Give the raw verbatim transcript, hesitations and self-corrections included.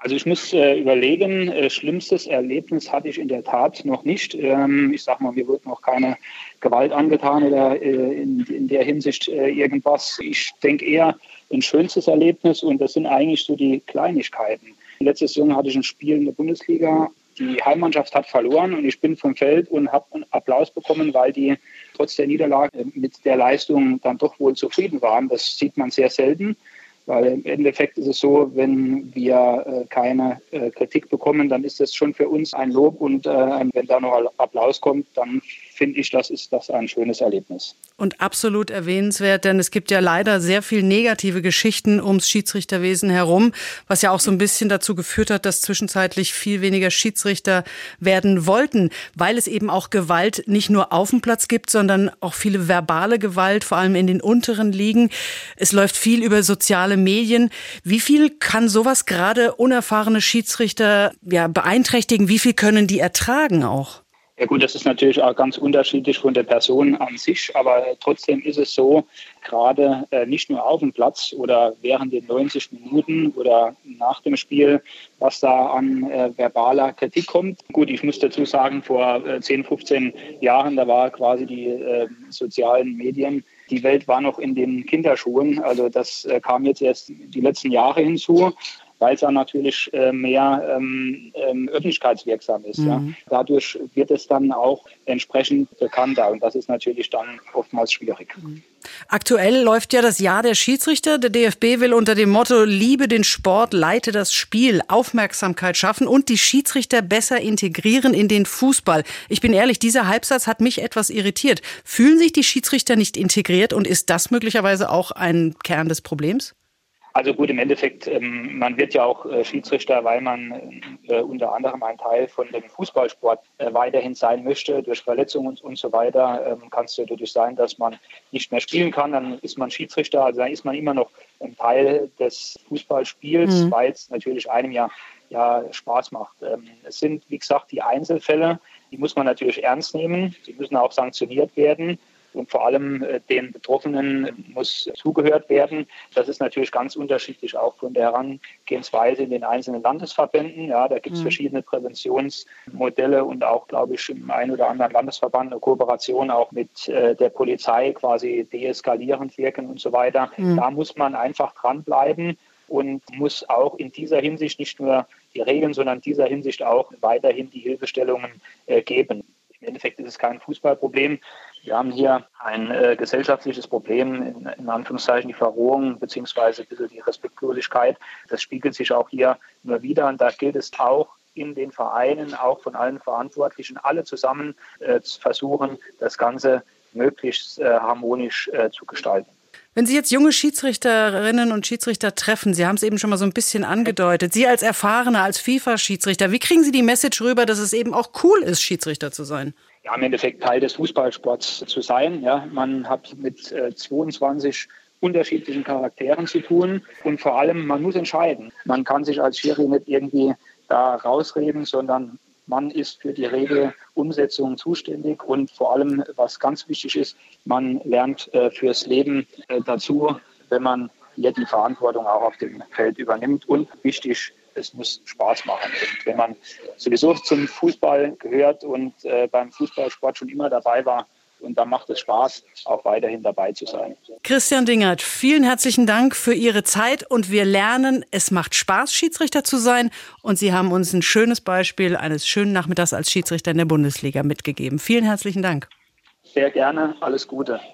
Also ich muss äh, überlegen, äh, schlimmstes Erlebnis hatte ich in der Tat noch nicht. Ähm, ich sag mal, mir wurde noch keine Gewalt angetan oder äh, in, in der Hinsicht äh, irgendwas. Ich denke eher ein schönstes Erlebnis und das sind eigentlich so die Kleinigkeiten. Letzte Saison hatte ich ein Spiel in der Bundesliga. Die Heimmannschaft hat verloren und ich bin vom Feld und habe einen Applaus bekommen, weil die trotz der Niederlage mit der Leistung dann doch wohl zufrieden waren. Das sieht man sehr selten. Weil im Endeffekt ist es so, wenn wir äh, keine äh, Kritik bekommen, dann ist das schon für uns ein Lob. Und äh, wenn da noch Applaus kommt, dann finde ich, das ist das ein schönes Erlebnis. Und absolut erwähnenswert, denn es gibt ja leider sehr viel negative Geschichten ums Schiedsrichterwesen herum, was ja auch so ein bisschen dazu geführt hat, dass zwischenzeitlich viel weniger Schiedsrichter werden wollten, weil es eben auch Gewalt nicht nur auf dem Platz gibt, sondern auch viele verbale Gewalt, vor allem in den unteren Ligen. Es läuft viel über soziale Medien. Wie viel kann sowas gerade unerfahrene Schiedsrichter ja, beeinträchtigen? Wie viel können die ertragen auch? Ja gut, das ist natürlich auch ganz unterschiedlich von der Person an sich, aber trotzdem ist es so, gerade äh, nicht nur auf dem Platz oder während den neunzig Minuten oder nach dem Spiel, was da an äh, verbaler Kritik kommt. Gut, ich muss dazu sagen, vor äh, zehn, fünfzehn Jahren, da war quasi die äh, sozialen Medien, die Welt war noch in den Kinderschuhen, also das äh, kam jetzt erst die letzten Jahre hinzu, weil es dann natürlich äh, mehr ähm, ähm, öffentlichkeitswirksam ist. Mhm. Ja. Dadurch wird es dann auch entsprechend bekannter und das ist natürlich dann oftmals schwierig. Mhm. Aktuell läuft ja das Jahr der Schiedsrichter. Der D F B will unter dem Motto Liebe den Sport, leite das Spiel, Aufmerksamkeit schaffen und die Schiedsrichter besser integrieren in den Fußball. Ich bin ehrlich, dieser Halbsatz hat mich etwas irritiert. Fühlen sich die Schiedsrichter nicht integriert und ist das möglicherweise auch ein Kern des Problems? Also gut, im Endeffekt, ähm, man wird ja auch äh, Schiedsrichter, weil man äh, unter anderem ein Teil von dem Fußballsport äh, weiterhin sein möchte. Durch Verletzungen und, und so weiter ähm, kann es natürlich sein, dass man nicht mehr spielen kann. Dann ist man Schiedsrichter, also dann ist man immer noch ein Teil des Fußballspiels, mhm. weil es natürlich einem ja, ja Spaß macht. Ähm, es sind, wie gesagt, die Einzelfälle, die muss man natürlich ernst nehmen. Die müssen auch sanktioniert werden. Und vor allem äh, den Betroffenen muss zugehört werden. Das ist natürlich ganz unterschiedlich auch von der Herangehensweise in den einzelnen Landesverbänden. Ja, da gibt es mhm. verschiedene Präventionsmodelle und auch, glaube ich, im einen oder anderen Landesverband eine Kooperation auch mit äh, der Polizei, quasi deeskalierend wirken und so weiter. Mhm. Da muss man einfach dranbleiben und muss auch in dieser Hinsicht nicht nur die Regeln, sondern in dieser Hinsicht auch weiterhin die Hilfestellungen äh, geben. Im Endeffekt ist es kein Fußballproblem. Wir haben hier ein äh, gesellschaftliches Problem, in, in Anführungszeichen die Verrohung beziehungsweise ein bisschen die Respektlosigkeit. Das spiegelt sich auch hier nur wieder und da gilt es auch in den Vereinen, auch von allen Verantwortlichen, alle zusammen äh, zu versuchen, das Ganze möglichst äh, harmonisch äh, zu gestalten. Wenn Sie jetzt junge Schiedsrichterinnen und Schiedsrichter treffen, Sie haben es eben schon mal so ein bisschen angedeutet, Sie als Erfahrener, als FIFA-Schiedsrichter, wie kriegen Sie die Message rüber, dass es eben auch cool ist, Schiedsrichter zu sein? Ja, im Endeffekt Teil des Fußballsports zu sein. Ja, man hat mit äh, zweiundzwanzig unterschiedlichen Charakteren zu tun und vor allem, man muss entscheiden. Man kann sich als Schiri nicht irgendwie da rausreden, sondern man ist für die Regelumsetzung zuständig und vor allem, was ganz wichtig ist, man lernt äh, fürs Leben äh, dazu, wenn man hier die Verantwortung auch auf dem Feld übernimmt. Und wichtig, es muss Spaß machen. Und wenn man sowieso zum Fußball gehört und äh, beim Fußballsport schon immer dabei war, und dann macht es Spaß, auch weiterhin dabei zu sein. Christian Dingert, vielen herzlichen Dank für Ihre Zeit und wir lernen, es macht Spaß, Schiedsrichter zu sein und Sie haben uns ein schönes Beispiel eines schönen Nachmittags als Schiedsrichter in der Bundesliga mitgegeben. Vielen herzlichen Dank. Sehr gerne, alles Gute.